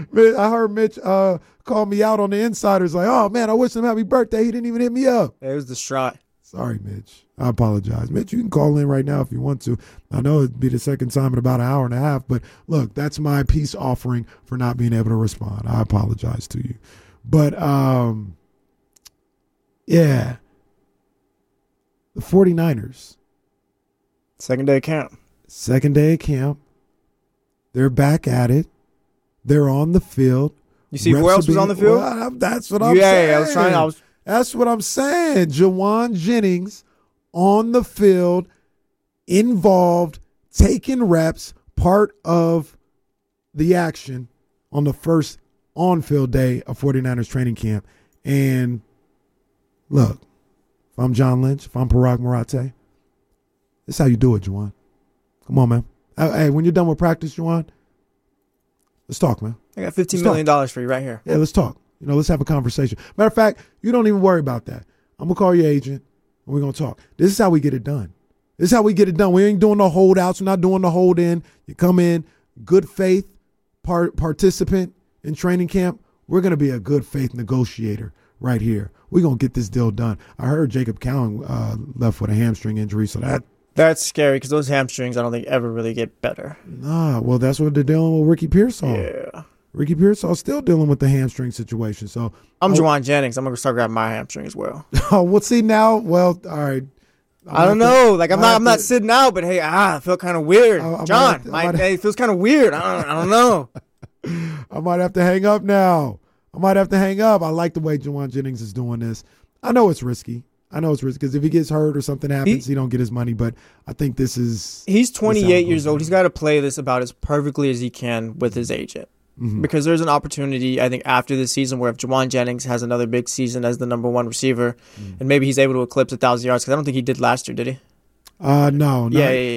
Man, I heard Mitch call me out on the insiders like, oh, man, I wish him happy birthday. He didn't even hit me up. It was distraught. Sorry, Mitch. I apologize. Mitch, you can call in right now if you want to. I know it'd be the second time in about an hour and a half, but look, that's my peace offering for not being able to respond. I apologize to you. But, yeah, the 49ers. Second day of camp. Second day of camp. They're back at it. They're on the field. You see who else was on the field? Well, that's what I'm saying. Yeah, That's what I'm saying. Jauan Jennings on the field, involved, taking reps, part of the action on the first on-field day of 49ers training camp. And look, if I'm John Lynch, if I'm Parag Marate, this is how you do it, Jauan. Come on, man. Hey, when you're done with practice, Jauan, let's talk, man. I got $15 million for you right here. Yeah, let's talk. Let's have a conversation. Matter of fact, you don't even worry about that. I'm going to call your agent, and we're going to talk. This is how we get it done. This is how we get it done. We ain't doing the holdouts. We're not doing the hold in. You come in, good faith participant in training camp. We're going to be a good faith negotiator right here. We're going to get this deal done. I heard Jacob Cowan left with a hamstring injury, so that's scary because those hamstrings I don't think ever really get better. Nah, well, that's what they're dealing with Ricky Pearsall. Yeah. Ricky Pearsall's still dealing with the hamstring situation. So I'm Jauan Jennings. I'm going to start grabbing my hamstring as well. Oh, we'll see now. Well, all right. I don't know. Like I'm not sitting out, but hey, I feel kind of weird. John, it feels kind of weird. I don't know. I might have to hang up now. I like the way Jauan Jennings is doing this. I know it's risky. Because if he gets hurt or something happens, he don't get his money. But I think this is... He's 28 years old. He's got to play this about as perfectly as he can with his agent. Mm-hmm. Because there's an opportunity, I think, after this season where if Jauan Jennings has another big season as the number one receiver, and maybe he's able to eclipse 1,000 yards, because I don't think he did last year, did he? No. Yeah.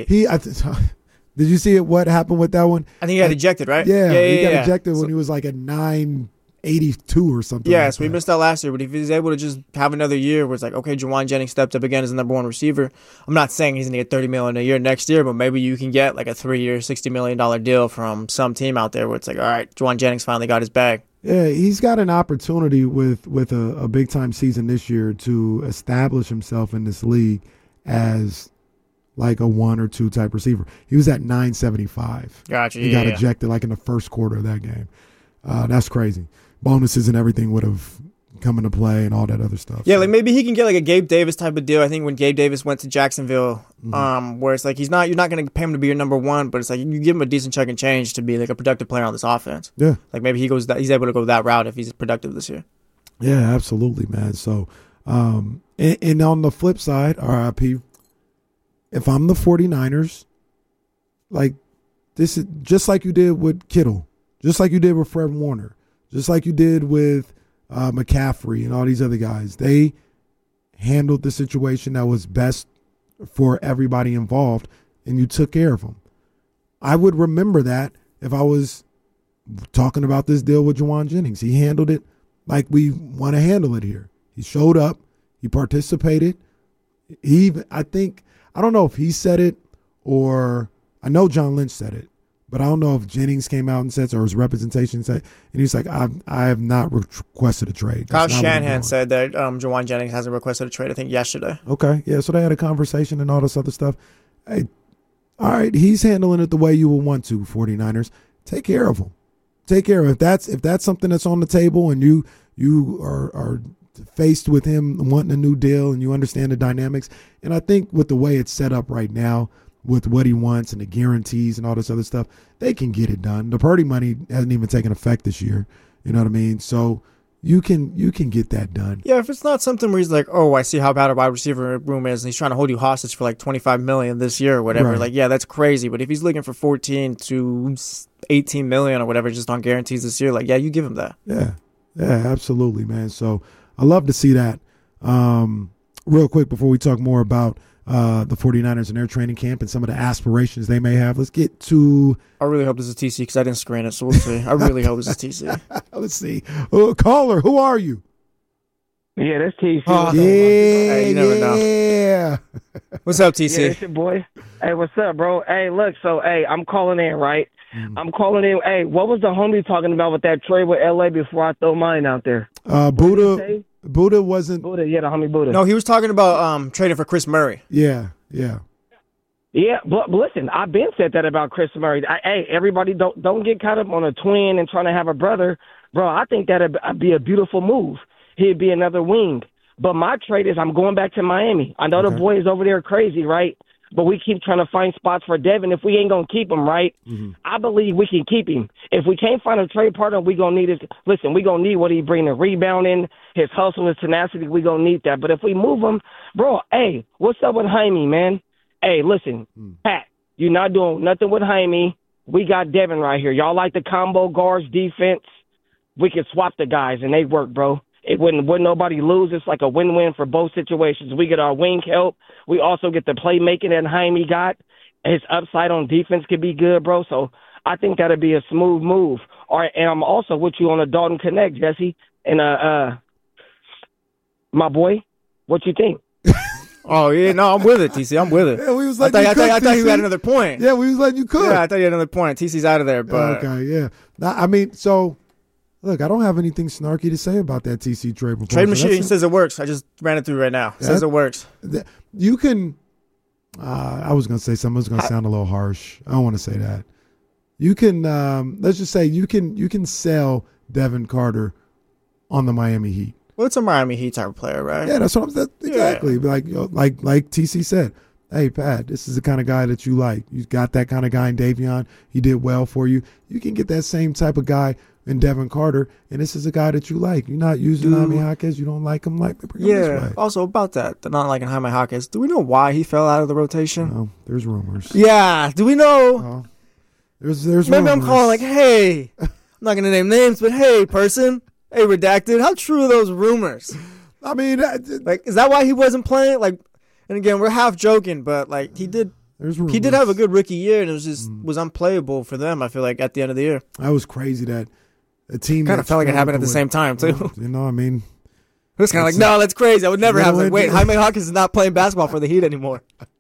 Did you see what happened with that one? I think he got ejected, right? Yeah, he got ejected when he was like at 982 or something. Yeah, so we missed out last year, but if he's able to just have another year where it's like, okay, Jauan Jennings stepped up again as the number one receiver, I'm not saying he's going to get $30 million a year next year, but maybe you can get like a 3-year, $60 million deal from some team out there where it's like, all right, Jauan Jennings finally got his bag. Yeah, he's got an opportunity with a big-time season this year to establish himself in this league as like a 1 or 2 type receiver. He was at 975. Gotcha. He got ejected like in the first quarter of that game. That's crazy. Bonuses and everything would have come into play and all that other stuff. Yeah, like maybe he can get like a Gabe Davis type of deal. I think when Gabe Davis went to Jacksonville, where it's like you're not going to pay him to be your number one, but it's like you give him a decent chunk and change to be like a productive player on this offense. Yeah, like maybe he's able to go that route if he's productive this year. Yeah, absolutely, man. So, and on the flip side, RIP, if I'm the 49ers, like this is just like you did with Kittle, just like you did with Fred Warner, just like you did with McCaffrey and all these other guys. They handled the situation that was best for everybody involved, and you took care of them. I would remember that if I was talking about this deal with Jauan Jennings. He handled it like we want to handle it here. He showed up. He participated. I don't know if he said it or I know John Lynch said it, but I don't know if Jennings came out and said or his representation said, and he's like, I have not requested a trade. Kyle Shanahan said that Jauan Jennings hasn't requested a trade, I think, yesterday. Okay, yeah, so they had a conversation and all this other stuff. Hey, all right, he's handling it the way you would want to, 49ers. Take care of him. Take care of him. If that's something that's on the table and you are faced with him wanting a new deal and you understand the dynamics, and I think with the way it's set up right now, with what he wants and the guarantees and all this other stuff, they can get it done. The Purdy money hasn't even taken effect this year. You know what I mean? So you can get that done. Yeah, if it's not something where he's like, oh, I see how bad a wide receiver room is, and he's trying to hold you hostage for like $25 million this year or whatever. Right. Like, yeah, that's crazy. But if he's looking for $14 to $18 million or whatever just on guarantees this year, like, yeah, you give him that. Yeah, absolutely, man. So I love to see that. Real quick before we talk more about the 49ers and their training camp and some of the aspirations they may have. Let's get to... I really hope this is TC because I didn't screen it, so we'll see. I really hope this is TC. Let's see. Caller, who are you? Yeah, that's TC. Oh, hey, you never know. What's up, TC? Yeah, it's your boy. Hey, what's up, bro? Hey, look, so, I'm calling in, right? I'm calling in. Hey, what was the homie talking about with that trade with LA before I throw mine out there? Buddha wasn't. Buddha, yeah, the homie Buddha. No, he was talking about trading for Chris Murray. Yeah. Yeah, but listen, I've been said that about Chris Murray. Hey, everybody, don't get caught up on a twin and trying to have a brother, bro. I think that'd be a beautiful move. He'd be another wing. But my trade is I'm going back to Miami. I know the boys over there are crazy, right? But we keep trying to find spots for Devin. If we ain't going to keep him, right, I believe we can keep him. If we can't find a trade partner, we going to need his – listen, we going to need what he bring, the rebounding, his hustle, his tenacity. We going to need that. But if we move him, bro, hey, what's up with Jaime, man? Hey, listen, Pat, you're not doing nothing with Jaime. We got Devin right here. Y'all like the combo guards defense? We could swap the guys, and they work, bro. It wouldn't nobody lose. It's like a win-win for both situations. We get our wing help. We also get the playmaking that Jaime got. His upside on defense could be good, bro. So I think that'd be a smooth move. All right, and I'm also with you on the Dalton Connect, Jesse. And my boy, what you think? Oh, yeah, no, I'm with it, TC. I'm with it. Yeah, we was I letting you cook, thought you TC. had another point. Yeah, we was letting you cook. Yeah, I thought you had another point. TC's out of there, but Okay, yeah. I mean, so look, I don't have anything snarky to say about that TC trade proposal. Trade Machine says it works. I just ran it through right now. Says it works. You can. I was going to say something. It was going to sound a little harsh. I don't want to say that. You can. Let's just say you can sell Devin Carter on the Miami Heat. Well, it's a Miami Heat type of player, right? Yeah, that's what I'm saying. Exactly. Yeah. Like TC said. Hey, Pat, this is the kind of guy that you like. You got that kind of guy in Davion. He did well for you. You can get that same type of guy in Devin Carter, and this is a guy that you like. You're not using Jaime Jaquez. You don't like him. Bring him this way. Also, about that, the not liking Jaime Jaquez, do we know why he fell out of the rotation? No, there's rumors. Yeah. Do we know? There's Maybe rumors. I'm calling like, hey, I'm not going to name names, but hey, person. Hey, redacted. How true are those rumors? I mean, is that why he wasn't playing? And again, we're half joking, but he did have a good rookie year, and it was just was unplayable for them. I feel like at the end of the year, that was crazy that a team kind of felt like it happened at the same time too. I mean, it was kind of no, that's crazy. I would never have. Wait, Jaime Jaquez is not playing basketball for the Heat anymore.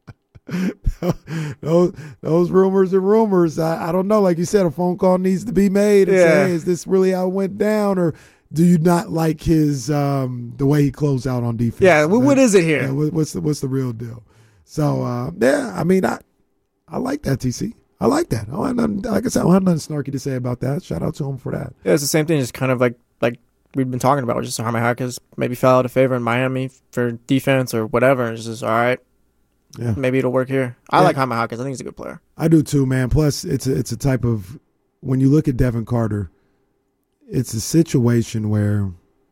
those rumors are rumors. I don't know. Like you said, a phone call needs to be made and say, hey, is this really how it went down, or do you not like his the way he closed out on defense? Yeah, what is it here? Yeah, what's the real deal? So I mean, I like that, TC. I like that. Like I said, I don't have nothing snarky to say about that. Shout out to him for that. Yeah, it's the same thing. Just kind of like we've been talking about. Just Jaime Jaquez maybe fell out of favor in Miami for defense or whatever. It's just all right. Yeah, maybe it'll work here. I like Jaime Jaquez. I think he's a good player. I do too, man. Plus, it's a type of, when you look at Devin Carter, it's a situation where,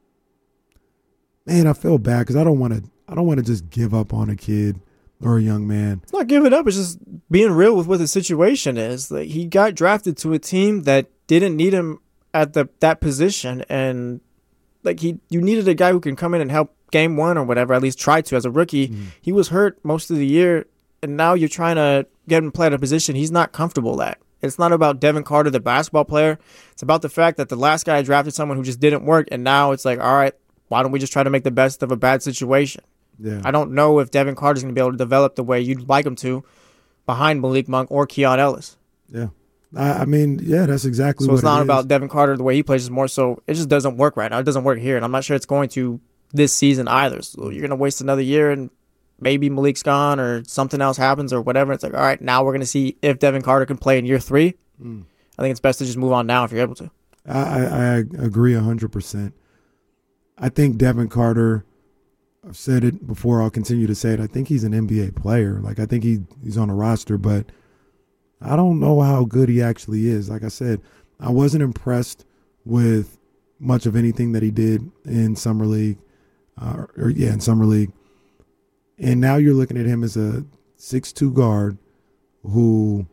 man, I feel bad because I don't want to just give up on a kid or a young man. It's not giving up. It's just being real with what the situation is. Like, he got drafted to a team that didn't need him at that position, and you needed a guy who can come in and help game one or whatever, at least try to as a rookie. He was hurt most of the year, and now you're trying to get him to play at a position he's not comfortable at. It's not about Devin Carter, the basketball player. It's about the fact that the last guy drafted someone who just didn't work, and now it's like, all right, why don't we just try to make the best of a bad situation? Yeah. I don't know if Devin Carter's going to be able to develop the way you'd like him to behind Malik Monk or Keon Ellis. Yeah. I mean, yeah, that's exactly what it is. So it's not about Devin Carter, the way he plays. It's more so it just doesn't work right now. It doesn't work here, and I'm not sure it's going to this season either. So you're going to waste another year, and maybe Malik's gone or something else happens or whatever. It's like, all right, now we're going to see if Devin Carter can play in year 3. I think it's best to just move on now if you're able to. I agree 100%. I think Devin Carter, I've said it before, I'll continue to say it, I think he's an NBA player. I think he's on a roster, but I don't know how good he actually is. Like I said, I wasn't impressed with much of anything that he did in Summer League. In Summer League. And now you're looking at him as a 6'2" guard who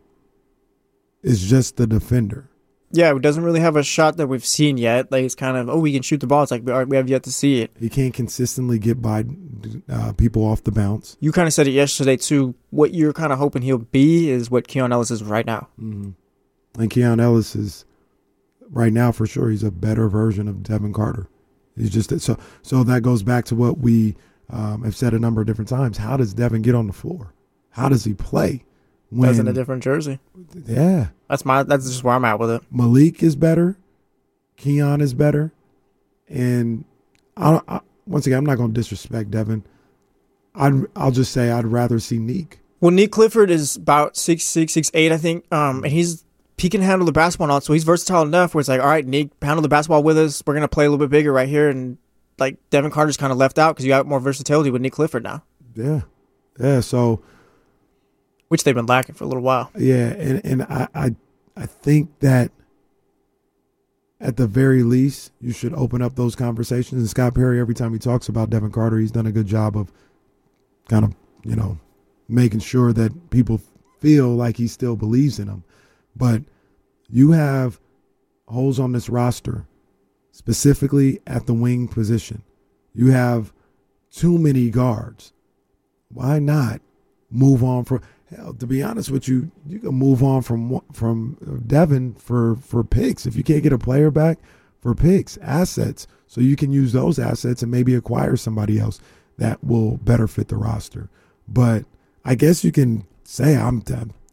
is just the defender. Yeah, it doesn't really have a shot that we've seen yet. It's kind of, we can shoot the ball. It's like, we have yet to see it. He can't consistently get by people off the bounce. You kind of said it yesterday, too. What you're kind of hoping he'll be is what Keon Ellis is right now. Mm-hmm. And Keon Ellis is, right now, for sure, he's a better version of Devin Carter. He's just so that goes back to what we have said a number of different times. How does Devin get on the floor? How does he play? That's in a different jersey. Yeah. That's just where I'm at with it. Malik is better. Keon is better. And once again, I'm not going to disrespect Devin. I'll just say I'd rather see Neek. Well, Nick Clifford is about 6'6", 6'8", I think, and he can handle the basketball now, so he's versatile enough where it's like, all right, Nick, handle the basketball with us. We're going to play a little bit bigger right here, and like Devin Carter's kind of left out because you got more versatility with Nick Clifford now. Yeah. Yeah, so. Which they've been lacking for a little while. Yeah, and I think that at the very least, you should open up those conversations. And Scott Perry, every time he talks about Devin Carter, he's done a good job of kind of, making sure that people feel like he still believes in him. But you have holes on this roster, specifically at the wing position. You have too many guards. Why not move on from? Hell, to be honest with you, you can move on from Devin for picks. If you can't get a player back, for picks, assets, so you can use those assets and maybe acquire somebody else that will better fit the roster. But I guess you can say I'm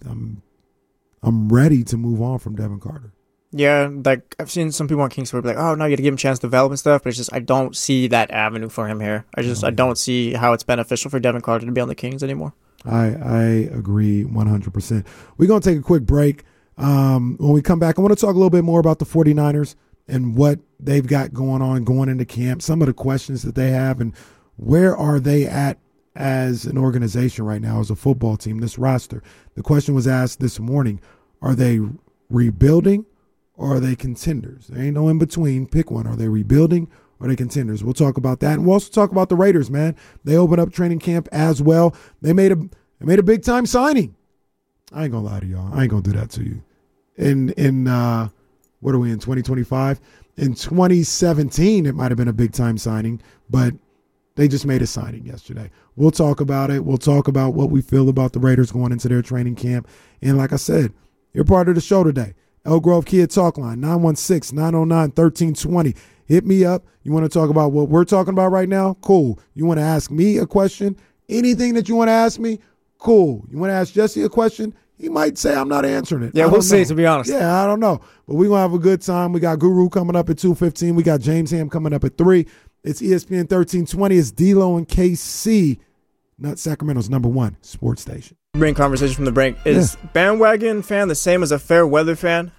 ready to move on from Devin Carter. Yeah, like I've seen some people on Kings be like, oh no, you got to give him a chance to develop and stuff. But it's just I don't see that avenue for him here. I don't see how it's beneficial for Devin Carter to be on the Kings anymore. I agree 100%. We're going to take a quick break. When we come back, I want to talk a little bit more about the 49ers and what they've got going on, going into camp, some of the questions that they have, and where are they at as an organization right now, as a football team, this roster. The question was asked this morning, are they rebuilding or are they contenders? There ain't no in between. Pick one. Are they rebuilding or are they contenders? We'll talk about that. And we'll also talk about the Raiders, man. They opened up training camp as well. They made a big time signing. I ain't gonna lie to y'all. I ain't gonna do that to you. In what are we in 2025? In 2017, it might have been a big time signing, but they just made a signing yesterday. We'll talk about it. We'll talk about what we feel about the Raiders going into their training camp. And like I said, you're part of the show today. Elk Grove Kia Talk Line, 916-909-1320. Hit me up. You want to talk about what we're talking about right now? Cool. You want to ask me a question? Anything that you want to ask me? Cool. You want to ask Jesse a question? He might say I'm not answering it. Yeah, we'll see, to be honest. Yeah, I don't know. But we're going to have a good time. We got Guru coming up at 2:15. We got James Ham coming up at 3. It's ESPN 1320. It's D-Lo and KC, not Sacramento's #1 sports station. Bring conversation from the break. Is bandwagon fan the same as a fair weather fan?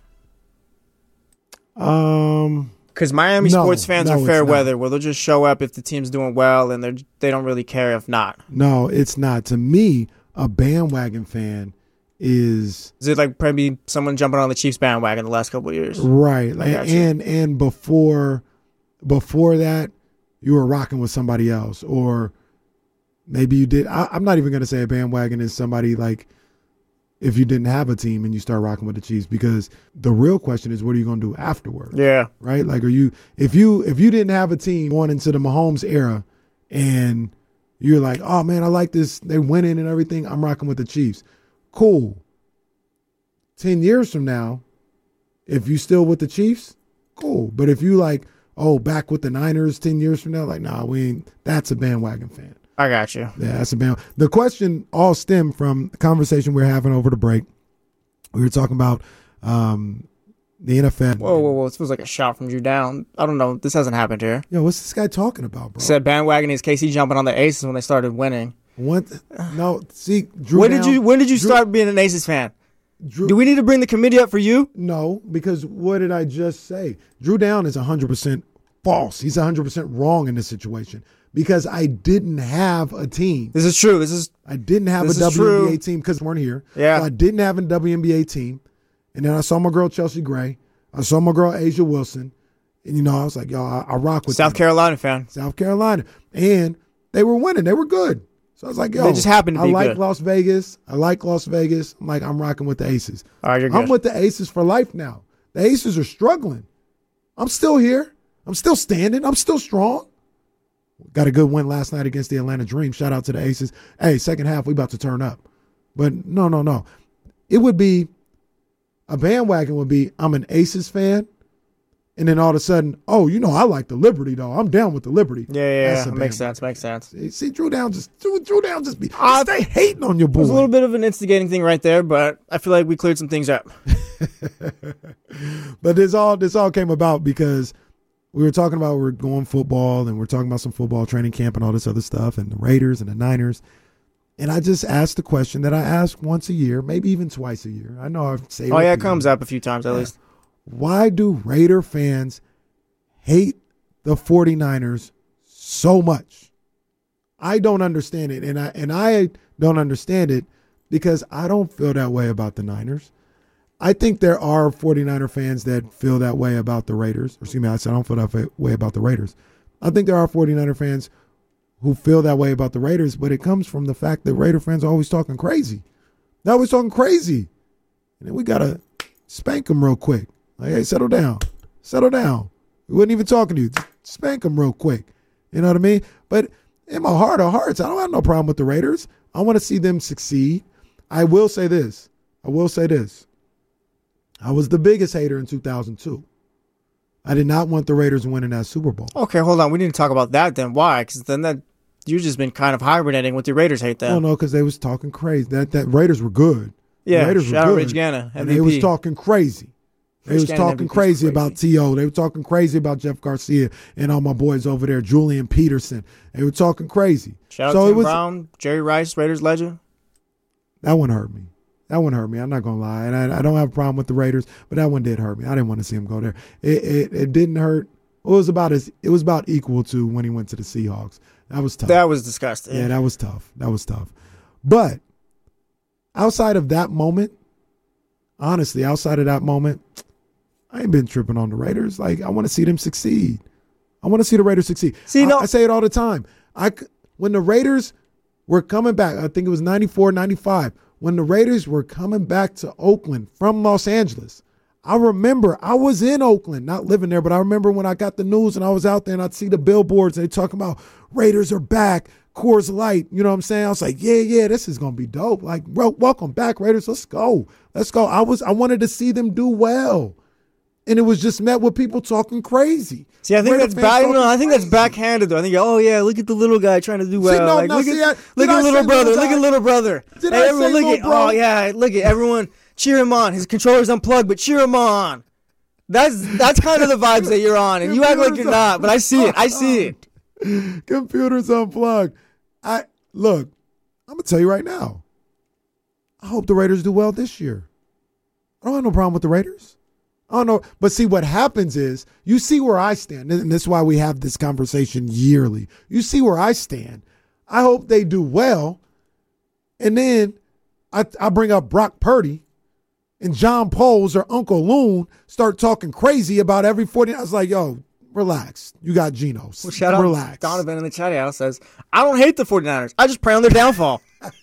Because Miami sports fans are fair weather, where they'll just show up if the team's doing well, and they don't really care if not. No, it's not. To me, a bandwagon fan is it like probably someone jumping on the Chiefs bandwagon the last couple of years, right? And before that, you were rocking with somebody else, or maybe you did. I'm not even going to say a bandwagon is somebody like if you didn't have a team and you start rocking with the Chiefs, because the real question is, what are you going to do afterwards? Yeah. Right? Like, if you didn't have a team going into the Mahomes era and you're like, oh man, I like this, they're winning and everything, I'm rocking with the Chiefs. Cool. 10 years from now, if you still with the Chiefs, cool. But if you like, oh, back with the Niners 10 years from now, like, nah, we ain't, that's a bandwagon fan. I got you. Yeah, that's a band. The question all stemmed from the conversation we were having over the break. We were talking about the NFL. Whoa. This was like a shot from Drew Down. I don't know. This hasn't happened here. Yo, what's this guy talking about, bro? Said bandwagon is KC jumping on the Aces when they started winning. What? No, see, Drew When did you start being an Aces fan? Do we need to bring the committee up for you? No, because what did I just say? Drew Down is 100% false. He's 100% wrong in this situation. Because I didn't have a team. This is true. I didn't have a WNBA team because we weren't here. Yeah. So I didn't have a WNBA team. And then I saw my girl Chelsea Gray. I saw my girl Asia Wilson. And, I was like, yo, I rock with South Carolina fan. South Carolina. And they were winning. They were good. So I was like, yo. They just happened to be good. good. Las Vegas. I like Las Vegas. I'm like, I'm rocking with the Aces. All right, you're good. I'm with the Aces for life now. The Aces are struggling. I'm still here. I'm still standing. I'm still strong. Got a good win last night against the Atlanta Dream. Shout out to the Aces. Hey, second half, we about to turn up. But no. It would be, a bandwagon would be, I'm an Aces fan, And then all of a sudden, oh, I like the Liberty though. I'm down with the Liberty. Yeah. Makes sense. See, Drew Down just stay hating on your boy. It was a little bit of an instigating thing right there, but I feel like we cleared some things up. But this all came about because we're going football and we're talking about some football training camp and all this other stuff and the Raiders and the Niners. And I just asked the question that I ask once a year, maybe even twice a year. I know I've said it comes up a few times at least. Why do Raider fans hate the 49ers so much? I don't understand it. And I don't understand it because I don't feel that way about the Niners. I think there are 49er fans that feel that way about the Raiders. Excuse me, I said I don't feel that way about the Raiders. I think there are 49er fans who feel that way about the Raiders, but it comes from the fact that Raider fans are always talking crazy. They're always talking crazy. And then we got to spank them real quick. Like, hey, settle down. We wasn't even talking to you. Just spank them real quick. You know what I mean? But in my heart of hearts, I don't have no problem with the Raiders. I want to see them succeed. I will say this. I was the biggest hater in 2002. I did not want the Raiders winning that Super Bowl. Okay, hold on. We need to talk about that then. Why? Because then you've just been kind of hibernating with your Raiders hate then. Oh, no, because they was talking crazy. That Raiders were good. Yeah, Raiders shout were out good. Rich Ganna, MVP. And they was talking crazy. They was talking crazy about T.O. They were talking crazy about Jeff Garcia and all my boys over there, Julian Peterson. They were talking crazy. Shout out to Tim Brown, Jerry Rice, Raiders legend. That one hurt me. I'm not going to lie. And I don't have a problem with the Raiders, but that one did hurt me. I didn't want to see him go there. It didn't hurt. It was about equal to when he went to the Seahawks. That was tough. That was disgusting. Yeah, that was tough. But outside of that moment, honestly, I ain't been tripping on the Raiders. Like, I want to see them succeed. I want to see the Raiders succeed. I say it all the time. When the Raiders were coming back, I think it was 94, 95, when the Raiders were coming back to Oakland from Los Angeles, I remember I was in Oakland, not living there, but I remember when I got the news and I was out there and I'd see the billboards and they talking about Raiders are back, Coors Light, you know what I'm saying? I was like, yeah, this is going to be dope. Like, welcome back, Raiders. Let's go. I wanted to see them do well. And it was just met with people talking crazy. See, I think that's that's backhanded though. I think, oh yeah, look at the little guy trying to do well. Look at little brother. Look at little brother. Did I say little bro? Oh yeah, look at everyone cheer him on. His controller's unplugged, but cheer him on. That's kind of the vibes that you're on, and you act like you're not. But I see it. Computers unplugged. Look, I'm gonna tell you right now. I hope the Raiders do well this year. I don't have no problem with the Raiders. I don't know. But see, what happens is you see where I stand. And this is why we have this conversation yearly. You see where I stand. I hope they do well. And then I bring up Brock Purdy and John Poles or Uncle Loon start talking crazy about every 40. I was like, yo, relax. You got Geno. Well, shout out relax. Donovan in the chat house says, I don't hate the 49ers. I just pray on their downfall.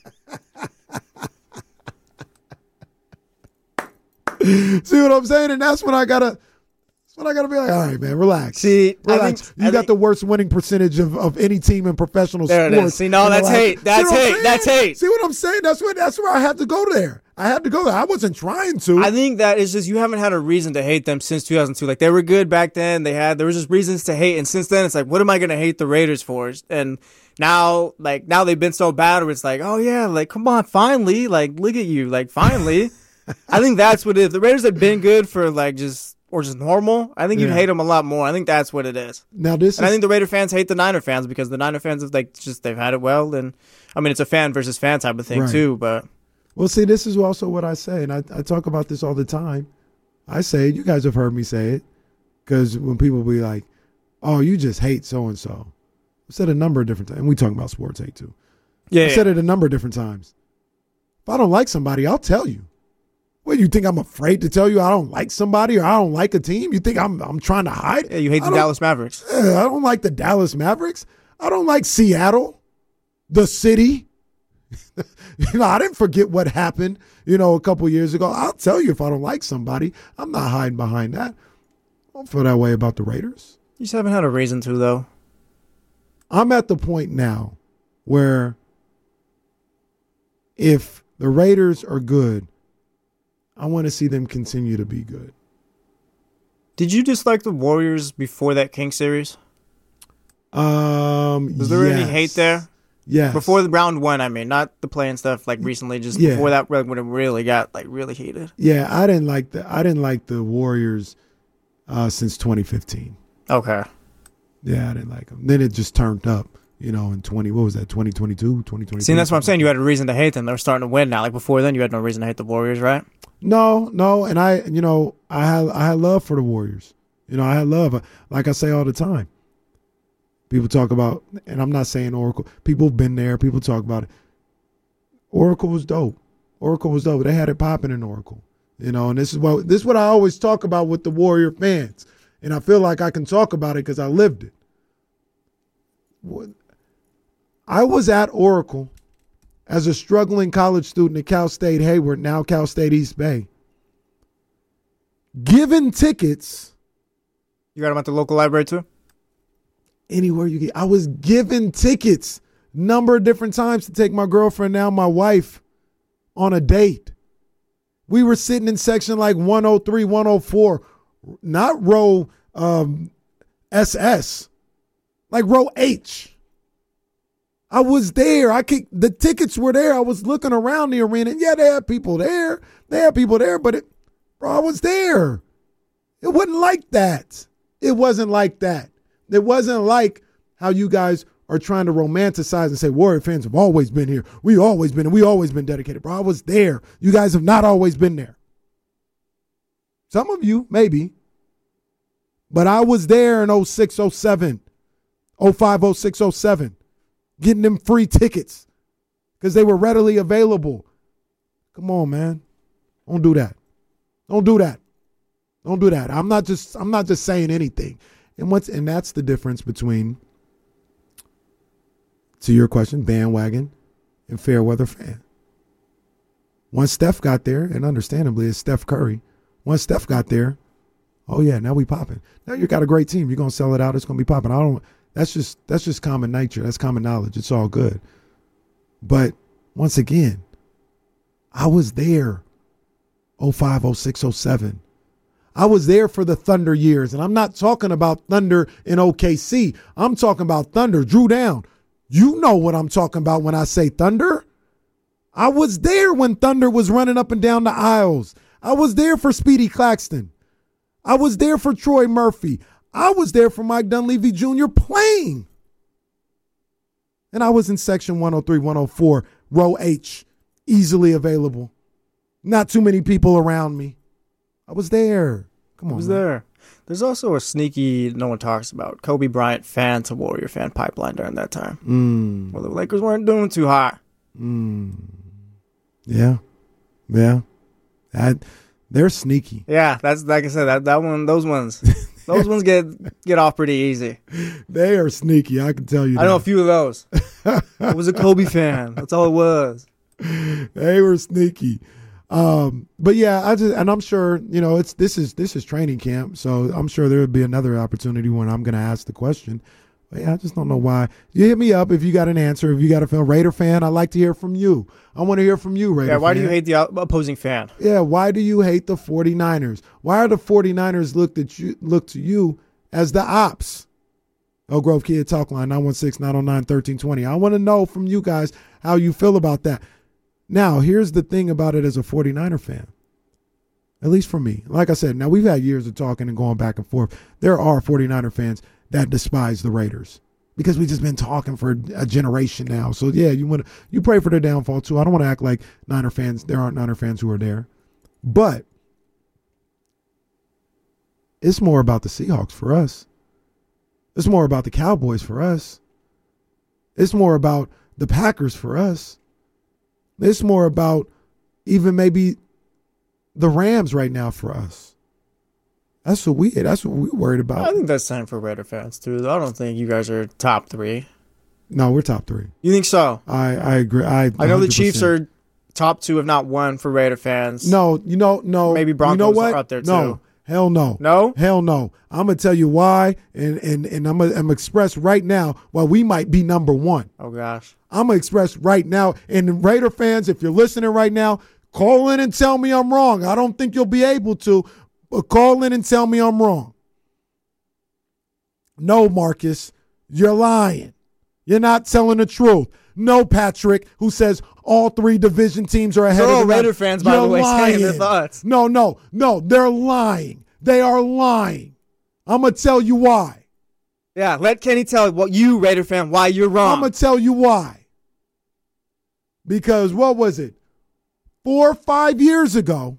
See what I'm saying? And that's when I gotta be like, all right, man, relax. Relax. You got the worst winning percentage of any team in professional there sports. It is. See, no, that's hate. That's hate. See what I'm saying? That's where I had to go there. I wasn't trying to. I think that is just you haven't had a reason to hate them since 2002. Like, they were good back then. There was just reasons to hate, and since then it's like, what am I going to hate the Raiders for? And now they've been so bad where it's like, oh yeah, like come on, finally, like look at you, like finally. I think that's what it is. If the Raiders had been good for just normal, I think you'd hate them a lot more. I think that's what it is. I think the Raider fans hate the Niner fans because the Niner fans have they've had it well, and I mean it's a fan versus fan type of thing too. But well, see, this is also what I say, and I talk about this all the time. I say it. You guys have heard me say it because when people be like, "Oh, you just hate so and so," I said a number of different times, and we talk about sports hate too. I said it a number of different times. If I don't like somebody, I'll tell you. What, you think I'm afraid to tell you I don't like somebody or I don't like a team? You think I'm trying to hide? Yeah, you hate the Dallas Mavericks. I don't like the Dallas Mavericks. I don't like Seattle, the city. I didn't forget what happened, a couple years ago. I'll tell you if I don't like somebody. I'm not hiding behind that. I don't feel that way about the Raiders. You just haven't had a reason to, though. I'm at the point now where if the Raiders are good, I want to see them continue to be good. Did you dislike the Warriors before that King series? Was there any hate there? Yes. Before the round 1, I mean, not the play and stuff like recently, just before that when it really got like really heated. Yeah, I didn't like the Warriors since 2015. Okay. Yeah, I didn't like them. Then it just turned up, in 2022, 2023. See, that's what I'm saying. You had a reason to hate them. They're starting to win now. Like before then, you had no reason to hate the Warriors, right? No, and I had love for the Warriors. I had love, like I say all the time. People talk about, and I'm not saying Oracle. People have been there. People talk about it. Oracle was dope. They had it popping in Oracle. And this is what I always talk about with the Warrior fans. And I feel like I can talk about it because I lived it. I was at Oracle as a struggling college student at Cal State Hayward, now Cal State East Bay, given tickets. You got them at the local library too? Anywhere you get. I was given tickets number of different times to take my girlfriend, now my wife, on a date. We were sitting in section like 103, 104, not row SS, like row H. I was there. The tickets were there. I was looking around the arena. And yeah, they had people there. But I was there. It wasn't like that. It wasn't like how you guys are trying to romanticize and say Warrior fans have always been here. We always been dedicated. Bro, I was there. You guys have not always been there. Some of you, maybe. But I was there in 06, 07, 05, 06, 07, getting them free tickets because they were readily available. Come on, man. Don't do that. I'm not just saying anything. And that's the difference between, to your question, bandwagon and fair weather fan. Once Steph got there, and understandably it's Steph Curry, once Steph got there, oh yeah, now we popping. Now you got a great team. You're gonna sell it out, it's gonna be popping. That's just common nature. That's common knowledge. It's all good. But once again, I was there 05, 06, 07. I was there for the Thunder years, and I'm not talking about Thunder in OKC. I'm talking about Thunder. Drew Down. You know what I'm talking about when I say Thunder. I was there when Thunder was running up and down the aisles. I was there for Speedy Claxton. I was there for Troy Murphy. I was there for Mike Dunleavy Jr. playing. And I was in section 103, 104, row H, easily available. Not too many people around me. I was there. Come on. I was there. There's also a sneaky, no one talks about, Kobe Bryant fan to Warrior fan pipeline during that time. Well, the Lakers weren't doing too hot. Yeah. They're sneaky. Yeah, that's like I said, that one, those ones get off pretty easy. They are sneaky, I can tell you. I know a few of those. I was a Kobe fan. That's all it was. They were sneaky. But yeah, I'm sure, this is training camp, so I'm sure there would be another opportunity when I'm going to ask the question. But yeah, I just don't know why. You hit me up if you got an answer. If you got a Raider fan, I'd like to hear from you. I want to hear from you, Raider fan. Yeah, why do you hate the opposing fan? Yeah, why do you hate the 49ers? Why are the 49ers look to you as the ops? Oak Grove Kid Talk Line, 916-909-1320. I want to know from you guys how you feel about that. Now, here's the thing about it as a 49er fan, at least for me. Like I said, now we've had years of talking and going back and forth. There are 49er fans that despise the Raiders because we've just been talking for a generation now. So, yeah, you pray for their downfall, too. I don't want to act like Niner fans. There aren't Niner fans who are there. But it's more about the Seahawks for us. It's more about the Cowboys for us. It's more about the Packers for us. It's more about even maybe the Rams right now for us. That's what we're worried about. I think that's time for Raider fans too. I don't think you guys are top 3. No, we're top 3. You think so? I agree. I know the Chiefs are top 2, if not 1, for Raider fans. No. Maybe Broncos are up there too. No. Hell no. No? Hell no. I'm going to tell you why, and I'm going to express right now why we might be number 1. Oh, gosh. I'm going to express right now. And Raider fans, if you're listening right now, call in and tell me I'm wrong. I don't think you'll be able to, Call in and tell me I'm wrong. No, Marcus, you're lying. You're not telling the truth. No, Patrick, who says all 3 division teams are ahead of the Raider fans, by the way, saying their thoughts. No, they're lying. They are lying. I'm going to tell you why. Yeah, let Kenny tell you, Raider fan, why you're wrong. I'm going to tell you why. Because what was it? 4 or 5 years ago,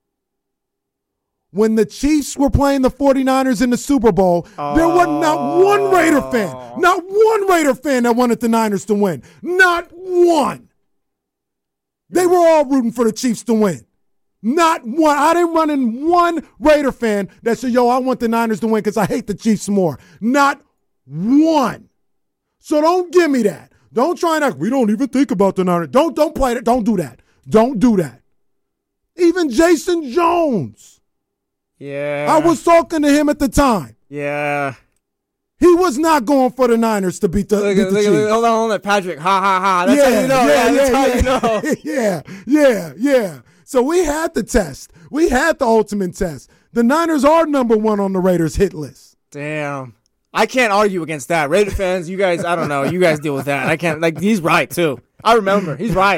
when the Chiefs were playing the 49ers in the Super Bowl, there was not one Raider fan that wanted the Niners to win. Not one. They were all rooting for the Chiefs to win. Not one. I didn't run in one Raider fan that said, yo, I want the Niners to win because I hate the Chiefs more. Not one. So don't give me that. Don't try and act, we don't even think about the Niners. Don't play that. Don't do that. Don't do that. Even Jason Jones. Yeah. I was talking to him at the time. Yeah. He was not going for the Niners to beat the Chiefs. Hold on, Patrick. Ha, ha, ha. That's how you know. That's how you know. Yeah. So we had the test. We had the ultimate test. The Niners are number 1 on the Raiders hit list. Damn. I can't argue against that. Raider fans, you guys, I don't know. You guys deal with that. I can't, he's right, too. I remember. He's right.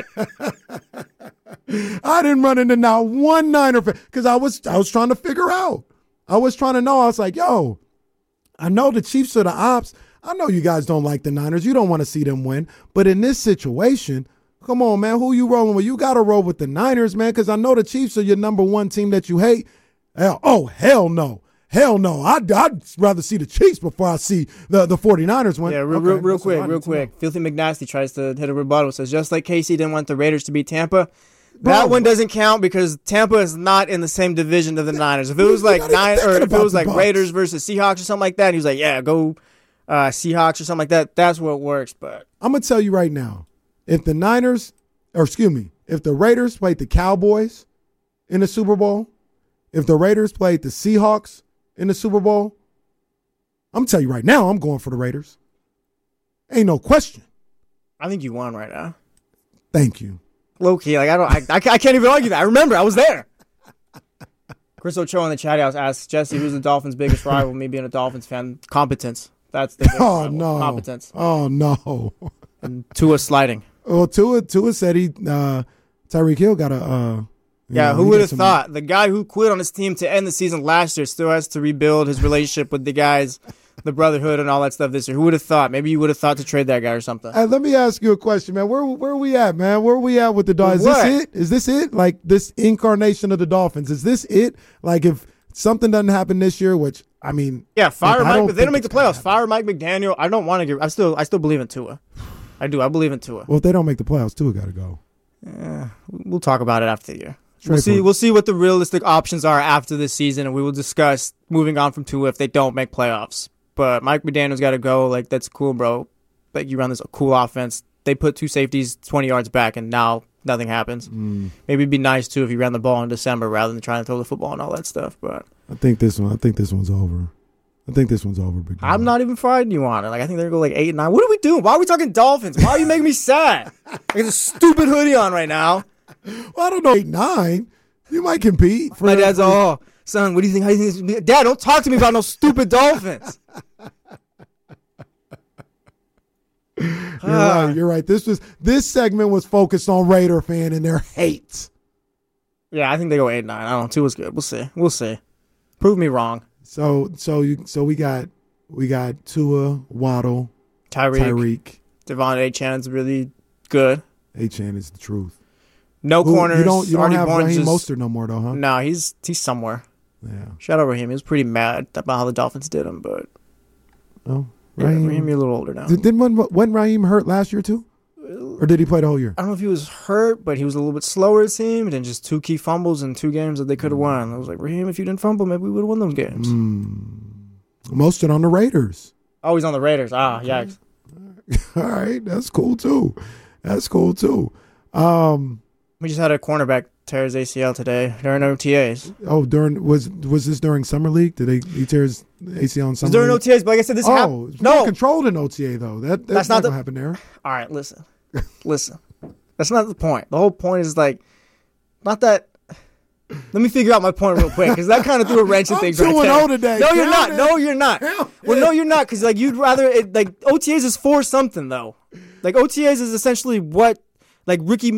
I didn't run into not one Niner fan because I was trying to figure out. I was trying to know. I was like, yo, I know the Chiefs are the ops. I know you guys don't like the Niners. You don't want to see them win. But in this situation, come on, man, who you rolling with? You got to roll with the Niners, man, because I know the Chiefs are your number 1 team that you hate. Hell no. Hell no. I'd rather see the Chiefs before I see the 49ers win. Yeah, real quick. Filthy McNasty tries to hit a rebuttal. Says, just like Casey didn't want the Raiders to beat Tampa, that one doesn't count because Tampa is not in the same division of the Niners. If it was like Raiders versus Seahawks or something like that, he was like, yeah, go Seahawks or something like that. That's what works. But I'm going to tell you right now, if the Raiders played the Cowboys in the Super Bowl, if the Raiders played the Seahawks in the Super Bowl, I'm going to tell you right now, I'm going for the Raiders. Ain't no question. I think you won right now. Thank you. Low key, I can't even argue that. I remember, I was there. Chris Ochoa in the chat house asks Jesse, who's the Dolphins' biggest rival? Me being a Dolphins fan, competence. That's the biggest rival. No, competence. Oh no. And Tua sliding. Well, Tua said Tyreek Hill got a. Who would have thought? The guy who quit on his team to end the season last year still has to rebuild his relationship with the guys, the brotherhood, and all that stuff this year. Who would have thought? Maybe you would have thought to trade that guy or something. Hey, let me ask you a question, man. Where are we at, man? Where are we at with the Dolphins? Is this it? Like this incarnation of the Dolphins? Is this it? Like if something doesn't happen this year, which I mean, fire Mike. But they don't make the playoffs. Fire Mike McDaniel. I don't want to get. I still believe in Tua. I do. I believe in Tua. Well, if they don't make the playoffs, Tua got to go. Yeah, we'll talk about it after the year. We'll see what the realistic options are after this season, and we will discuss moving on from Tua if they don't make playoffs. But Mike McDaniel's got to go. Like, that's cool, bro. Like, you run this cool offense. They put 2 safeties 20 yards back, and now nothing happens. Maybe it'd be nice, too, if you ran the ball in December rather than trying to throw the football and all that stuff. But I think this one's over. Big I'm not even fighting you on it. Like, I think they're going to go like 8-9. What are we doing? Why are we talking Dolphins? Why are you making me sad? I got a stupid hoodie on right now. Well, I don't know, 8-9. You might compete. My dad's son, what do you think? How do you think? Dad, don't talk to me about no stupid Dolphins. You're right. This segment was focused on Raider fan and their hate. Yeah, I think they go 8-9. I don't know. 2 was good. We'll see. Prove me wrong. So we got Tua, Waddle, Tyreek. Devon Achane really good. Achane is the truth. No corners. You don't have Raheem Mostert no more, though, huh? No, he's somewhere. Yeah. Shout out Raheem. He was pretty mad about how the Dolphins did him, but Raheem, you're a little older now. Wasn't Raheem hurt last year too, or did he play the whole year? I don't know if he was hurt, but he was a little bit slower, it seemed, and just 2 key fumbles in 2 games that they could have won. I was like, Raheem, if you didn't fumble, maybe we would have won those games. Mostert on the Raiders. Oh, he's on the Raiders. Yikes. All right, that's cool too. We just had a cornerback tear his ACL today during OTAs. Oh, was this during summer league? Did he tear his ACL in summer during league? OTAs? But like I said, this happened. It's more controlled in OTA though. That's not gonna happen there. All right, listen. That's not the point. The whole point is like, not that Let me figure out my point real quick, because that kind of threw a wrench in I'm things right 2-0 there. today. No, you're Count not. it. No, you're not. Well, no, you're not, because like you'd rather like OTAs is for something though. Like OTAs is essentially what like Ricky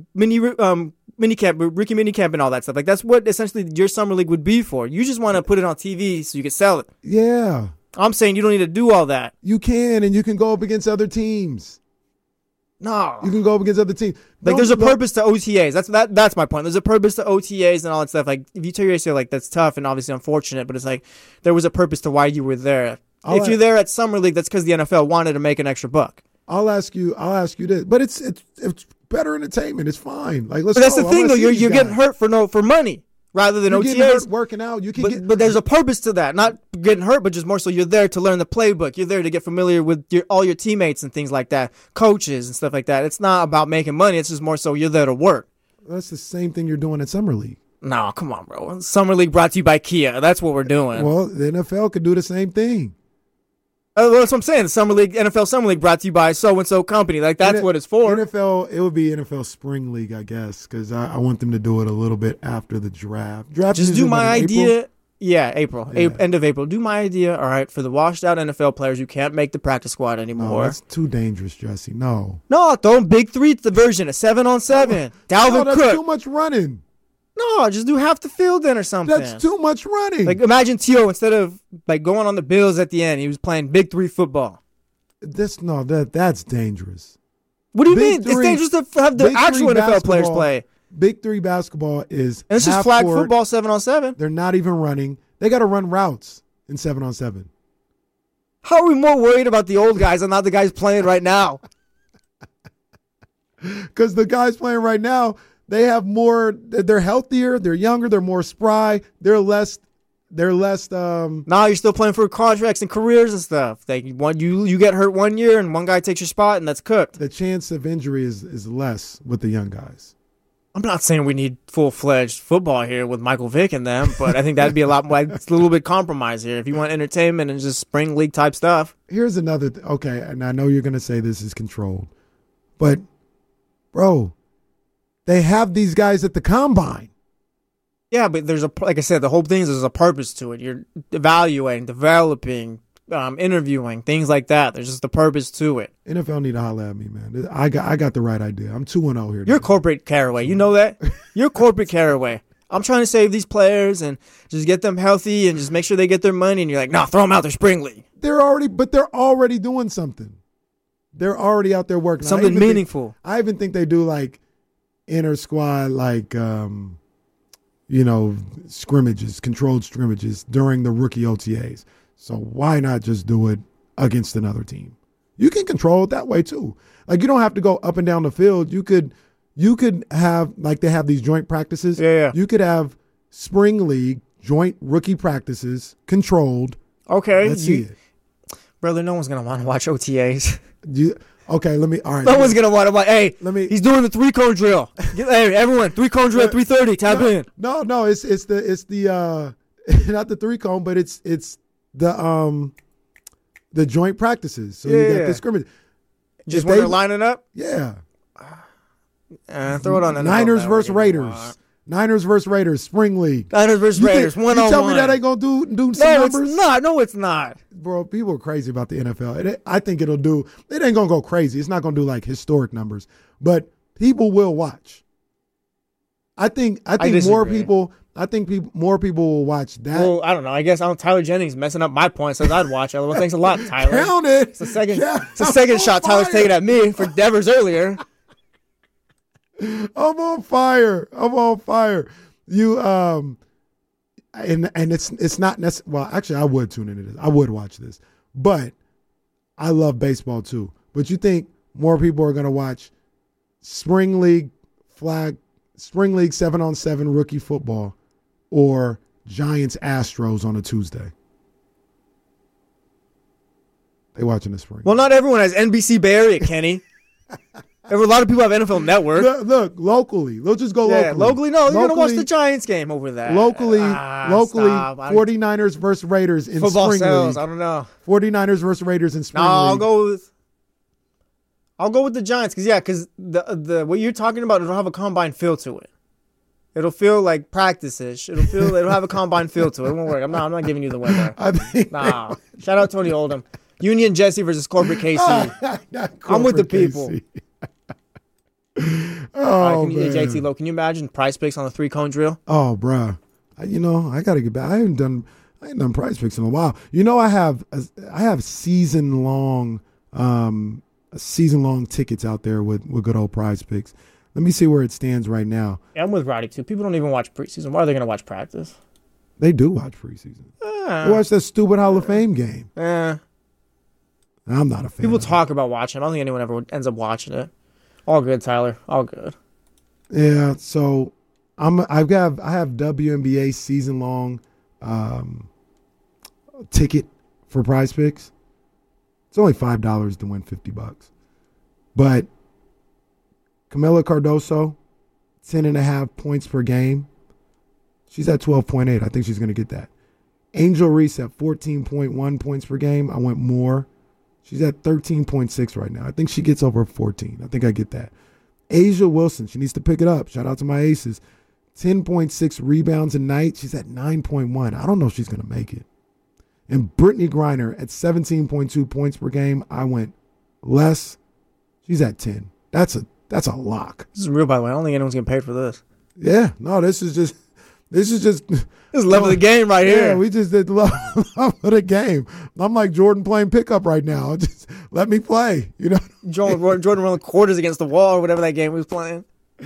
minicamp and all that stuff. Like that's what essentially your summer league would be for. You just want to put it on TV so you can sell it. Yeah, I'm saying you don't need to do all that. you can, and you can go up against other teams. No. You can go up against other teams. Like there's a purpose to OTAs. That's my point. There's a purpose to OTAs and all that stuff. Like if you tear your ACL, like that's tough and obviously unfortunate, but it's like there was a purpose to why you were there. If you're there at summer league, that's because the NFL wanted to make an extra buck. I'll ask you this, but it's better entertainment. It's fine. Like let's. But that's go. the thing, though. You're getting hurt for money rather than You're OTAs. getting hurt working out. You can But there's a purpose to that. Not getting hurt, but just more so you're there to learn the playbook. You're there to get familiar with all your teammates and things like that, coaches and stuff like that. It's not about making money. It's just more so you're there to work. That's the same thing you're doing at summer league. No, come on, bro. Summer league brought to you by Kia. That's what we're doing. Well, the NFL could do the same thing. Well, that's what I'm saying. The summer league, NFL summer league, brought to you by so and so company. Like that's what it's for. NFL, it would be NFL spring league, I guess, because I want them to do it a little bit after the draft. Just do my idea. April? Yeah, April, Yeah. End of April. Do my idea. All right, for the washed out NFL players who can't make the practice squad No, anymore. that's too dangerous, Jesse. No, No, throw them big three the version of 7-on-7. Dalvin no, that's Cook. too much running. No, just do half the field then or something. That's too much running. Like imagine T.O. instead of like going on the Bills at the end, he was playing big three football. That's dangerous. What do you Big mean? three- It's dangerous to have the Big actual three NFL players basketball- play. Big three basketball is And it's just half flag court. football 7-on-7. They're not even running. They got to run routes in 7-on-7. How are we more worried about the old guys and not the guys playing right now? Because the guys playing right now, they have more. They're healthier. They're younger. They're more spry. They're less. Now you're still playing for contracts and careers and stuff. Like you get hurt one year and one guy takes your spot and that's cooked. The chance of injury is less with the young guys. I'm not saying we need full-fledged football here with Michael Vick and them, but I think that'd be a lot more. It's a little bit compromised here. If you want entertainment and just spring league type stuff. Here's another. Okay, and I know you're going to say this is controlled, but bro, they have these guys at the combine. Yeah, but like I said, the whole thing is there's a purpose to it. You're evaluating, developing, interviewing, things like that. There's just a purpose to it. NFL need to holler at me, man. I got the right idea. I'm 2-0 here. You're corporate Caraway. You know that? You're corporate Caraway. I'm trying to save these players and just get them healthy and just make sure they get their money. And you're like, no, throw them out their spring league. They're already doing something. They're already out there working. Something meaningful. I even think they do like inter squad, like scrimmages, controlled scrimmages during the rookie OTAs. So why not just do it against another team? You can control it that way too. Like you don't have to go up and down the field. You could have, like they have these joint practices. Yeah. You could have spring league joint rookie practices controlled. Okay. Let's see it. Brother, no one's going to want to watch OTAs. Okay, all right. No one's going to want to watch. Hey, he's doing the 3-cone drill. Hey, everyone, 3-cone drill at 3:30. Tap in. No, it's the not the 3-cone, but it's the joint practices. So you got the scrimmage. Just when they're lining up? Yeah. Throw it on the Niners versus Raiders. Niners versus Raiders, spring league. Niners versus Raiders, 1-on-1. You tell me that ain't gonna do some numbers? No, it's not. No, it's not. Bro, people are crazy about the NFL. I think it ain't gonna go crazy. It's not gonna do like historic numbers, but people will watch. I think more people will watch that. Well, I don't know. I guess Tyler Jennings messing up my point says I'd watch it. Well, thanks a lot, Tyler. Count it. It's a second shot Tyler's taking at me for Devers earlier. I'm on fire. You and it's not necessarily. Well, actually, I would tune into this. I would watch this, but I love baseball too. But you think more people are going to watch spring league 7-on-7 rookie football or Giants Astros on a Tuesday? They watching the spring. Well, not everyone has NBC Bay Area, Kenny. A lot of people have NFL Network. Look, locally. We'll just go locally. Yeah, locally, no. You're going to watch the Giants game over that. Locally, stop. 49ers versus Raiders in Football spring sales, league. I don't know. 49ers versus Raiders in spring league. I'll go with the Giants because the what you're talking about, it'll have a combine feel to it. It'll feel like practice-ish. It'll have a combine feel to it. It won't work. I'm not giving you the win there. I think Nah. Shout out Tony Oldham. Union Jesse versus Corporate KC. I'm with the people. Oh, man. JT Low, can you imagine Prize Picks on the 3-cone drill? Oh, bruh. I gotta get back. I ain't done Prize Picks in a while. I have season long tickets out there with good old Prize Picks. Let me see where it stands right now. Yeah, I'm with Roddy too. People don't even watch preseason. Why are they gonna watch practice? They do watch preseason. They watch that stupid Hall of Fame game. I'm not a fan. People talk about watching. I don't think anyone ever ends up watching it. All good, Tyler. All good. Yeah. So I have WNBA season long ticket for Prize Picks. It's only $5 to win $50, but Camila Cardoso, 10.5 points per game. She's at 12.8. I think she's going to get that. Angel Reese at 14.1 points per game. I went more. She's at 13.6 right now. I think she gets over 14. I think I get that. Asia Wilson, she needs to pick it up. Shout out to my aces. 10.6 rebounds a night. She's at 9.1. I don't know if she's going to make it. And Brittany Griner at 17.2 points per game. I went less. She's at 10. That's a lock. This is real, by the way. I don't think anyone's getting paid for this. Yeah. No, this is love of the game right here. Yeah, we just did love of the game. I'm like Jordan playing pickup right now. Just let me play. Jordan rolling quarters against the wall or whatever that game he was playing.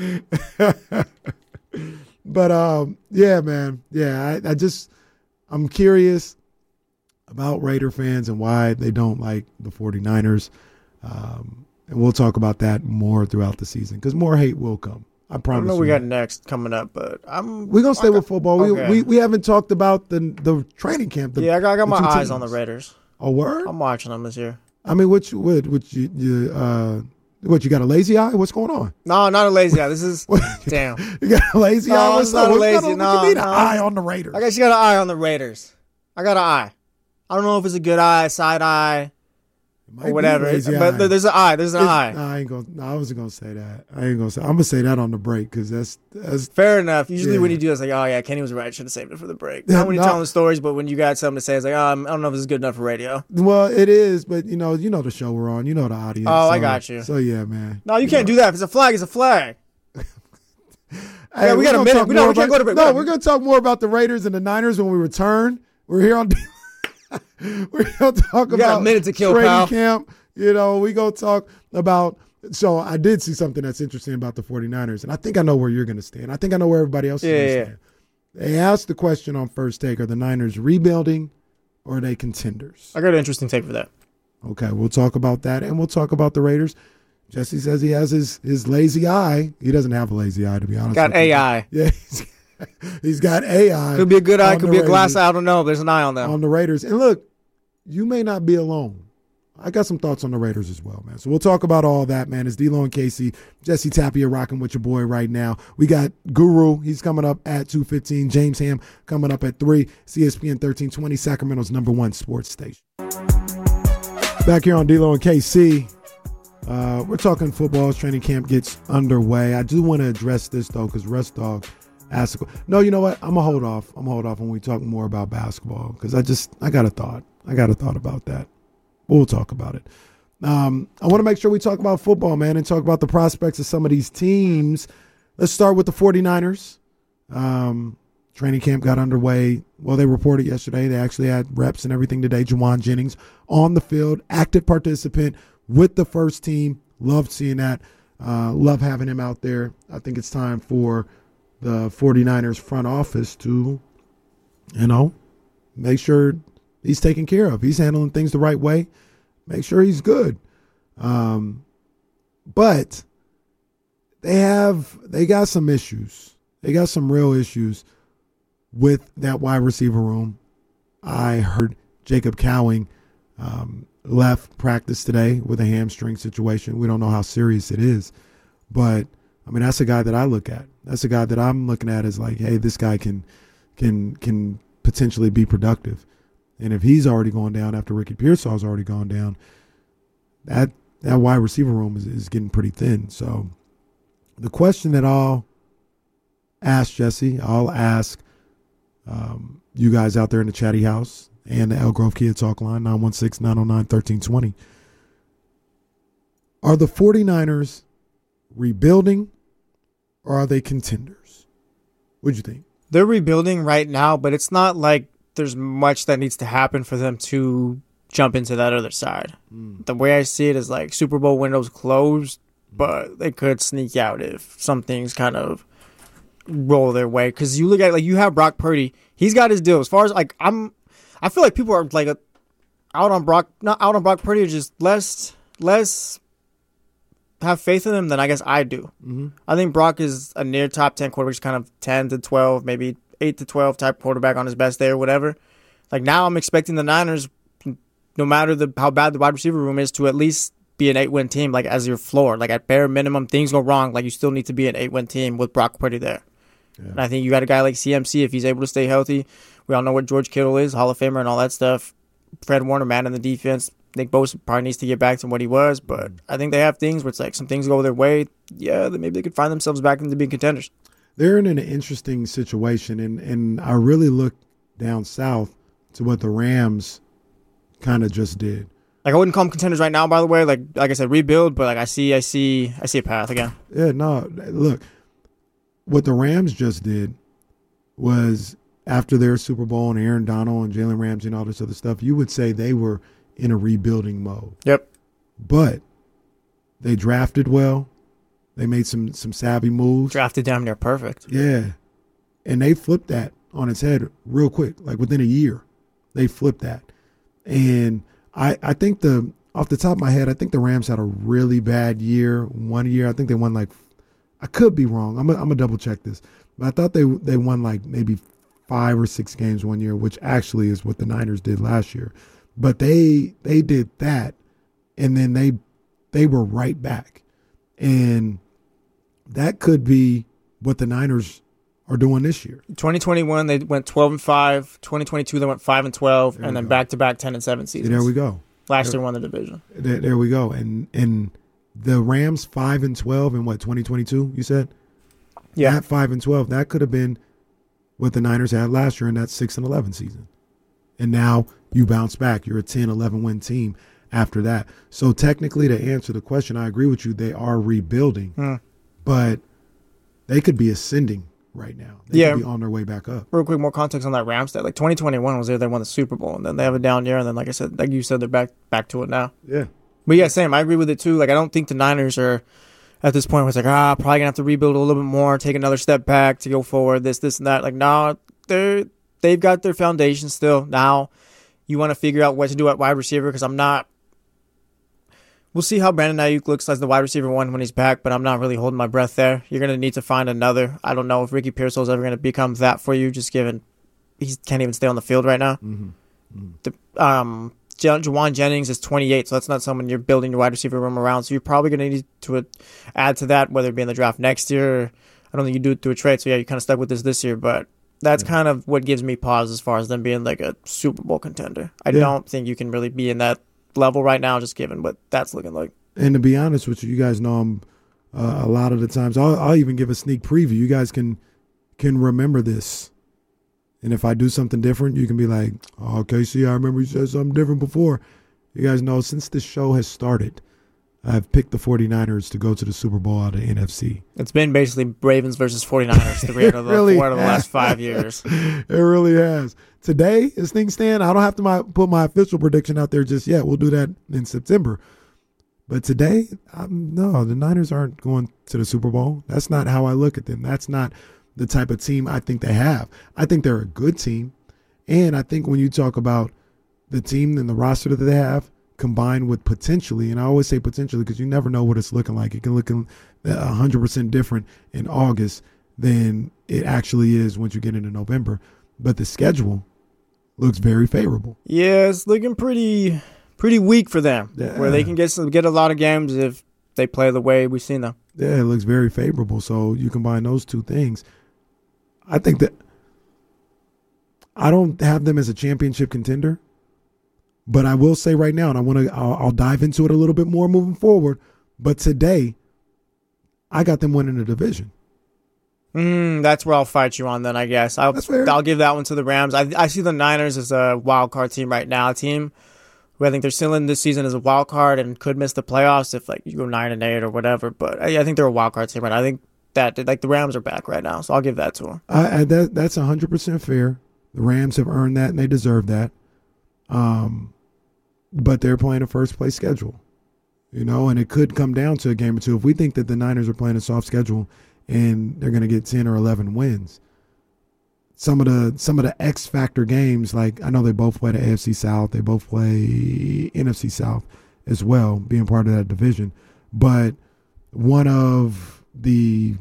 But yeah, man. Yeah, I'm curious about Raider fans and why they don't like the 49ers. And we'll talk about that more throughout the season because more hate will come. I promise. I don't know what we got next coming up, but we're going to stay with football. Okay. We haven't talked about the training camp. I got my eyes on the Raiders. Oh, word? I'm watching them this year. I mean, what you got a lazy eye? What's going on? No, not a lazy eye. This is damn. You got a lazy eye? No, it's not a lazy. What you mean an eye on the Raiders? I guess you got an eye on the Raiders. I got an eye. I don't know if it's a good eye, side eye, or whatever. But there's an eye. There's an eye. No, I wasn't gonna say that. I'm gonna say that on the break because that's fair enough. Usually when you do, it's like, oh yeah, Kenny was right. Should have saved it for the break. Not when you're telling the stories, but when you got something to say, it's like, oh, I don't know if this is good enough for radio. Well, it is, but you know the show we're on. You know the audience. Oh, I got you. So yeah, man. No, you can't do that. If it's a flag, it's a flag. Hey, yeah, we got a minute. We can't go to break. No, we're gonna talk more about the Raiders and the Niners when we return. We're here on. We're going to talk about a minute to kill, training pal. camp. We're going to talk about – so I did see something that's interesting about the 49ers, and I think I know where you're going to stand. I think I know where everybody else is going to stand. They asked the question on First Take, are the Niners rebuilding or are they contenders? I got an interesting take for that. Okay, we'll talk about that, and we'll talk about the Raiders. Jesse says he has his lazy eye. He doesn't have a lazy eye, to be honest. Got AI. Yeah, he's got AI. Could be a good eye, could be a glass eye. I don't know. There's an eye on them. On the Raiders. And look, you may not be alone. I got some thoughts on the Raiders as well, man. So we'll talk about all that, man. It's D-Lo and Casey. Jesse Tapia rocking with your boy right now. We got Guru. He's coming up at 2:15. James Ham coming up at 3. CSPN 1320, Sacramento's #1 sports station. Back here on D-Lo and KC. We're talking football as training camp gets underway. I do want to address this, though, because Russ Dog asked no, you know what? I'm going to hold off. When we talk more about basketball because I got a thought. I got a thought about that. We'll talk about it. I want to make sure we talk about football, man, and talk about the prospects of some of these teams. Let's start with the 49ers. Training camp got underway. Well, they reported yesterday. They actually had reps and everything today. Juwan Jennings on the field, active participant with the first team. Loved seeing that. Love having him out there. I think it's time for the 49ers front office to, make sure he's taken care of. He's handling things the right way. Make sure he's good. But they got some issues. They got some real issues with that wide receiver room. I heard Jacob Cowing left practice today with a hamstring situation. We don't know how serious it is. But, that's a guy that I look at. That's a guy that I'm looking at as like, hey, this guy can potentially be productive. And if he's already gone down after Ricky Pearsall's already gone down, that wide receiver room is getting pretty thin. So the question that I'll ask Jesse. I'll ask you guys out there in the chatty house and the Elk Grove Kid Talk line, 916-909-1320. Are the 49ers rebuilding or are they contenders? What'd you think? They're rebuilding right now, but it's not like there's much that needs to happen for them to jump into that other side. The way I see it is like Super Bowl window's closed, but they could sneak out if some things kind of roll their way. Because you look at, like, you have Brock Purdy. He's got his deal. As far as, like, I feel like people are, like, not out on Brock Purdy, or just less have faith in him than I guess I do. Mm-hmm. I think Brock is a near top 10 quarterback, kind of 10 to 12, maybe 8 to 12 type quarterback on his best day or whatever. Like, now I'm expecting the Niners, no matter how bad the wide receiver room is, to at least be an 8-win team, like, as your floor. Like, at bare minimum, things go wrong, like, you still need to be an 8-win team with Brock Purdy there. Yeah. And I think you got a guy like CMC, if he's able to stay healthy. We all know what George Kittle is, Hall of Famer and all that stuff. Fred Warner, man in the defense. Nick Bosa probably needs to get back to what he was, but I think they have things where it's like some things go their way. Yeah, maybe they could find themselves back into being contenders. They're in an interesting situation, and I really look down south to what the Rams kind of just did. Like, I wouldn't call them contenders right now, by the way. Like I said, rebuild, but like I see a path again. Yeah, no, look, what the Rams just did was after their Super Bowl and Aaron Donald and Jalen Ramsey and all this other stuff, you would say they were in a rebuilding mode. Yep. But they drafted well. They made some savvy moves. Drafted damn near perfect. Yeah. And they flipped that on its head real quick. Like within a year, they flipped that. And I think off the top of my head, I think the Rams had a really bad year. 1 year, I think they won I could be wrong. I'm gonna double check this. But I thought they won like maybe 5 or 6 games 1 year, which actually is what the Niners did last year. But they did that, and then they were right back. And that could be what the Niners are doing this year. 2021, they went 12-5. 2022, they went 5-12, and then back-to-back 10-7 seasons. See, there we go. Last year won the division. There we go. And the Rams 5-12 in what, 2022? You said, yeah, that 5-12, that could have been what the Niners had last year in that 6-11 season. And now you bounce back. You're a 10-11 win team after that. So technically, to answer the question, I agree with you. They are rebuilding, but they could be ascending right now. They could be on their way back up. Real quick, more context on that Rams stat. Like 2021 was there, they won the Super Bowl, and then they have a down year, and then like you said, they're back to it now. Yeah. But yeah, same. I agree with it too. Like, I don't think the Niners are at this point where it's like, probably gonna have to rebuild a little bit more, take another step back to go forward, this and that. Like, no, they've got their foundation still. Now you want to figure out what to do at wide receiver, because we'll see how Brandon Ayuk looks as the wide receiver one when he's back, but I'm not really holding my breath there. You're going to need to find another. I don't know if Ricky Pearsall is ever going to become that for you, just given he can't even stay on the field right now. Juwan Jennings is 28, so that's not someone you're building your wide receiver room around. So you're probably going to need to add to that, whether it be in the draft next year. I don't think you do it through a trade, so yeah, you kind of stuck with this year, but that's kind of what gives me pause as far as them being like a Super Bowl contender. I don't think you can really be in that level right now, just given what that's looking like. And to be honest with you, you guys know I'm a lot of the times. I'll even give a sneak preview. You guys can remember this, and if I do something different, you can be like, "Oh, KC, I remember you said something different before." You guys know since this show has started, I've picked the 49ers to go to the Super Bowl out of the NFC. It's been basically Ravens versus 49ers 4 out of the last 5 years. It really has. Today, as things stand, I don't have to put my official prediction out there just yet. We'll do that in September. But today, no, the Niners aren't going to the Super Bowl. That's not how I look at them. That's not the type of team I think they have. I think they're a good team. And I think when you talk about the team and the roster that they have, combined with potentially, and I always say potentially because you never know what it's looking like. It can look 100% different in August than it actually is once you get into November. But the schedule looks very favorable. Yeah, it's looking pretty weak for them, where they can get a lot of games if they play the way we've seen them. Yeah, it looks very favorable. So you combine those two things. I think that I don't have them as a championship contender. But I will say right now, and I'll dive into it a little bit more moving forward. But today, I got them winning the division. That's where I'll fight you on then, I guess. That's fair. I'll give that one to the Rams. I see the Niners as a wild card team right now, a team who I think they're still in this season as a wild card and could miss the playoffs if like you go 9-8 or whatever. But I think they're a wild card team right now. I think that like the Rams are back right now, so I'll give that to them. That's 100% fair. The Rams have earned that and they deserve that. But they're playing a first place schedule, and it could come down to a game or two. If we think that the Niners are playing a soft schedule and they're going to get 10 or 11 wins, some of the X factor games, like I know they both play the AFC South, they both play NFC South as well, being part of that division. But one of the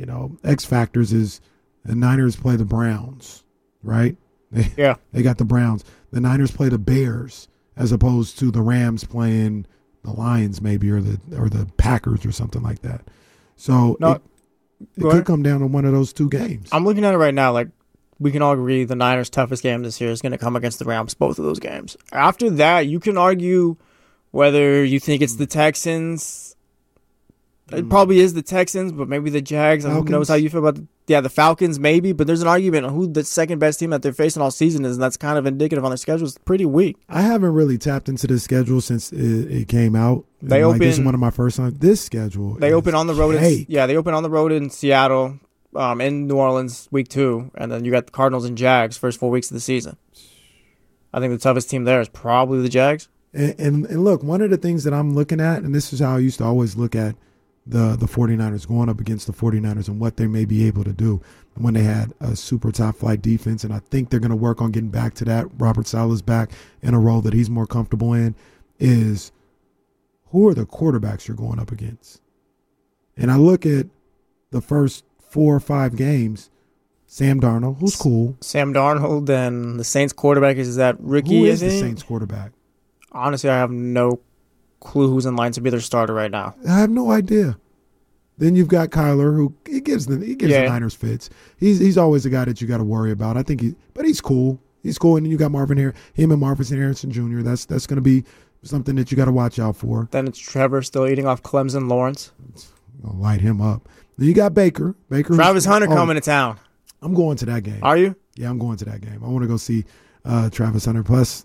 X factors is the Niners play the Browns, right? Yeah, they got the Browns. The Niners play the Bears as opposed to the Rams playing the Lions, maybe, or the Packers or something like that. So it could come down to one of those two games. I'm looking at it right now. Like we can all agree, the Niners' toughest game this year is going to come against the Rams. Both of those games. After that, you can argue whether you think it's the Texans. It probably is the Texans, but maybe the Jags. Who knows how you feel about the Falcons, maybe. But there's an argument on who the second best team that they're facing all season is, and that's kind of indicative on their schedule. It's pretty weak. I haven't really tapped into the schedule since it came out. This is one of my first times. This schedule. They open on the road. They open on the road in Seattle, in New Orleans, week 2, and then you got the Cardinals and Jags first 4 weeks of the season. I think the toughest team there is probably the Jags. And look, one of the things that I'm looking at, and this is how I used to always look at the 49ers, going up against the 49ers and what they may be able to do when they had a super top flight defense. And I think they're going to work on getting back to that. Robert Saleh's back in a role that he's more comfortable in. Is who are the quarterbacks you're going up against? And I look at the first 4 or 5 games. Sam Darnold, who's cool. Sam Darnold, and the Saints quarterback is that Ricky. Who is the Saints quarterback? Honestly, I have no clue who's in line to be their starter right now. I have no idea. Then you've got Kyler, who he gives the Niners fits. He's always a guy that you got to worry about. I think but he's cool. He's cool. And then you got him and Marvin Harrison Jr. That's going to be something that you got to watch out for. Then it's Trevor still eating off Clemson Lawrence. I'll light him up. Then you got Baker. Travis Hunter coming to town. I'm going to that game. Are you? Yeah, I'm going to that game. I want to go see Travis Hunter. Plus,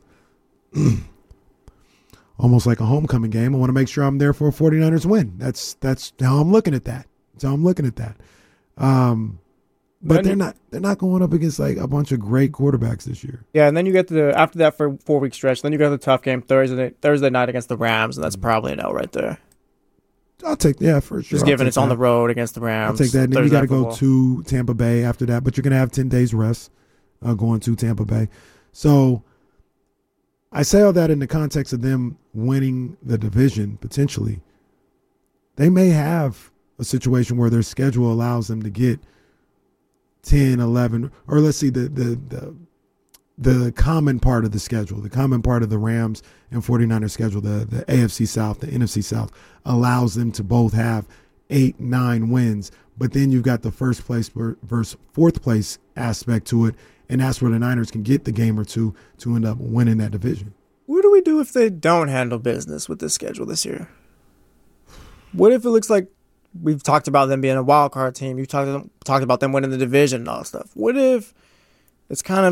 almost like a homecoming game. I want to make sure I'm there for a 49ers win. That's how I'm looking at that. But they're not going up against like a bunch of great quarterbacks this year. Yeah, and then you get after that for 4-week stretch, then you got the tough game Thursday night against the Rams, and that's probably an L right there. I'll take for sure. Just given it's on the road against the Rams. I'll take that. And then you got to go to Tampa Bay after that, but you're going to have 10 days rest going to Tampa Bay. So I say all that in the context of them winning the division, potentially. They may have a situation where their schedule allows them to get 10, 11, or let's see, the common part of the schedule, the common part of the Rams and 49ers schedule, the AFC South, the NFC South, allows them to both have 8, 9 wins. But then you've got the first place versus fourth place aspect to it, and that's where the Niners can get the game or two to end up winning that division. What do we do if they don't handle business with this schedule this year? What if it looks like we've talked about them being a wild card team? You talked about them winning the division and all that stuff. What if it's kind of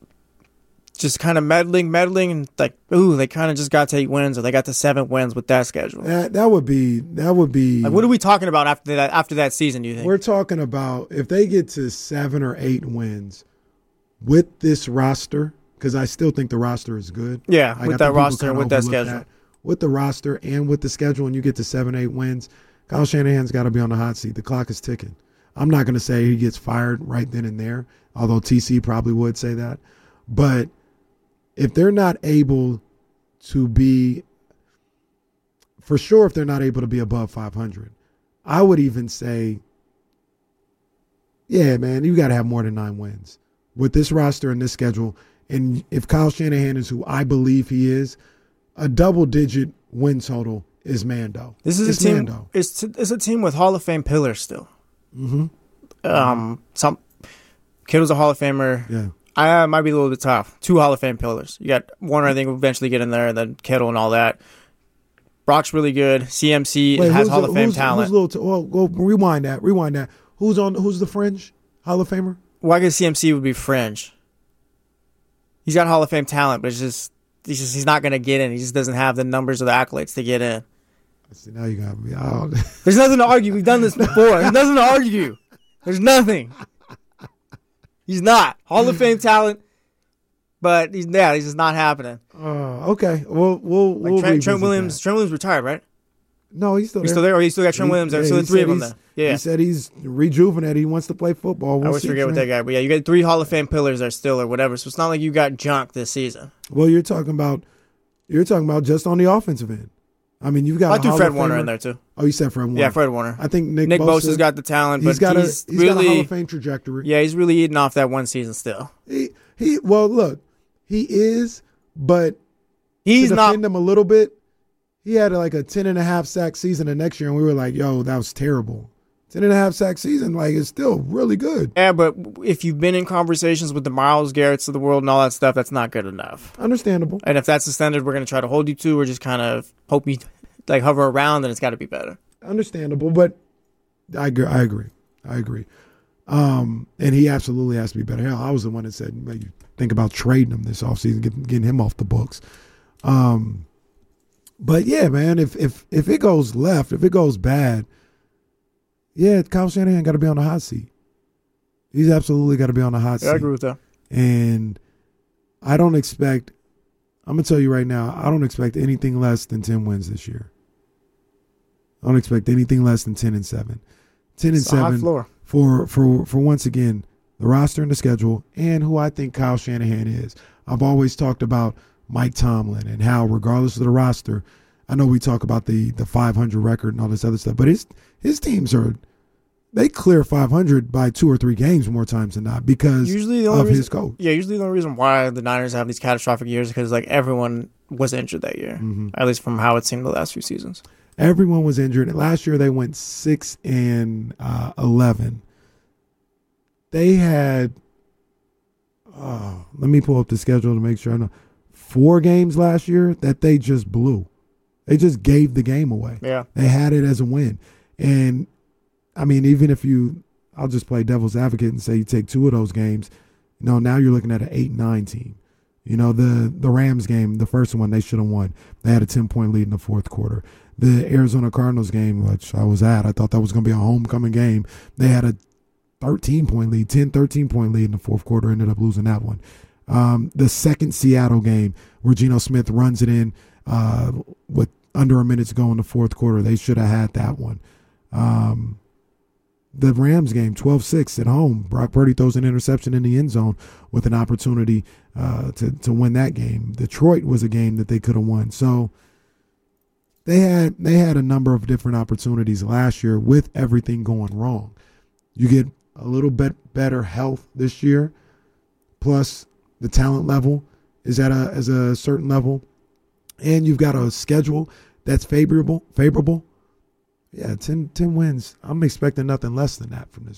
just kind of meddling, and like, ooh, they kind of just got to 8 wins, or they got to 7 wins with that schedule? That would be. Like, what are we talking about after that season? Do you think we're talking about if they get to 7 or 8 wins with this roster? Because I still think the roster is good. Yeah, with that roster and with that schedule. With the roster and with the schedule, and you get to 7, 8 wins, Kyle Shanahan's got to be on the hot seat. The clock is ticking. I'm not going to say he gets fired right then and there, although TC probably would say that. But if they're not able to be, for sure, if they're not able to be above 500, I would even say, yeah, man, you got to have more than 9 wins. With this roster and this schedule, and if Kyle Shanahan is who I believe he is, a double-digit win total is Mando. This is a team. Mando. It's a team with Hall of Fame pillars still. Mm-hmm. Kittle's a Hall of Famer. Yeah. I might be a little bit tough. 2 Hall of Fame pillars. You got Warner, I think, will eventually get in there, and then Kittle and all that. Brock's really good. CMC has Hall of Fame talent. Go rewind that. Who's the fringe Hall of Famer? Well, I guess CMC would be fringe. He's got Hall of Fame talent, but he's not going to get in. He just doesn't have the numbers or the accolades to get in. See, now you got me out. There's nothing to argue. We've done this before. There's nothing to argue. There's nothing. He's not Hall of Fame talent, but he's just not happening. Okay. We'll Trent Williams. that. Trent Williams retired, right? No, he's still there. He's still there, or he still got Trent Williams there. So the three of them there. Yeah. He said he's rejuvenated. He wants to play football. I always forget what that guy. But yeah, you got 3 Hall of Fame pillars there still, or whatever. So it's not like you got junk this season. Well, you're talking about just on the offensive end. I mean, you've got. I threw Fred Warner in there too. Oh, you said Fred Warner. Yeah, Fred Warner. I think Nick Bosa's got the talent, but he's got really a Hall of Fame trajectory. Yeah, he's really eating off that one season still. Well, look, he is, but he's to not. defend him a little bit. He had like a 10.5 sack season the next year, and we were like, "Yo, that was terrible." 10.5 sack season, like, is still really good. Yeah, but if you've been in conversations with the Myles Garretts of the world and all that stuff, that's not good enough. Understandable. And if that's the standard we're going to try to hold you to, or just kind of hope you like hover around, then it's got to be better. Understandable, but I agree. And he absolutely has to be better. Hell, I was the one that said, you think about trading him this offseason, getting him off the books. But yeah, man, if it goes left, if it goes bad, yeah, Kyle Shanahan got to be on the hot seat. He's absolutely got to be on the hot seat. I agree with that. And I'm going to tell you right now, I don't expect anything less than 10 wins this year. I don't expect anything less than 10-7. 10-7 floor. For once again, the roster and the schedule and who I think Kyle Shanahan is. I've always talked about Mike Tomlin and how, regardless of the roster, I know we talk about the 500 record and all this other stuff, but his teams they clear 500 by 2 or 3 games more times than not because his coach. Yeah, usually the only reason why the Niners have these catastrophic years is because like everyone was injured that year, at least from how it seemed the last few seasons. Everyone was injured. Last year they went 6-11. They had, let me pull up the schedule to make sure I know, 4 games last year that they just blew. They just gave the game away. Yeah. They had it as a win. And, I mean, even if I'll just play devil's advocate and say you take 2 of those games, now you're looking at an 8-9 team. The Rams game, the first one, they should have won. They had a 10-point lead in the fourth quarter. The Arizona Cardinals game, which I was at, I thought that was going to be a homecoming game. They had a 13-point lead, 13-point lead in the fourth quarter, ended up losing that one. The second Seattle game where Geno Smith runs it in with under a minute to go in the fourth quarter, they should have had that one. The Rams game, 12-6 at home. Brock Purdy throws an interception in the end zone with an opportunity to win that game. Detroit was a game that they could have won. So they had a number of different opportunities last year with everything going wrong. You get a little bit better health this year, plus the talent level is at a certain level, and you've got a schedule that's favorable. Yeah, 10 wins. I'm expecting nothing less than that from this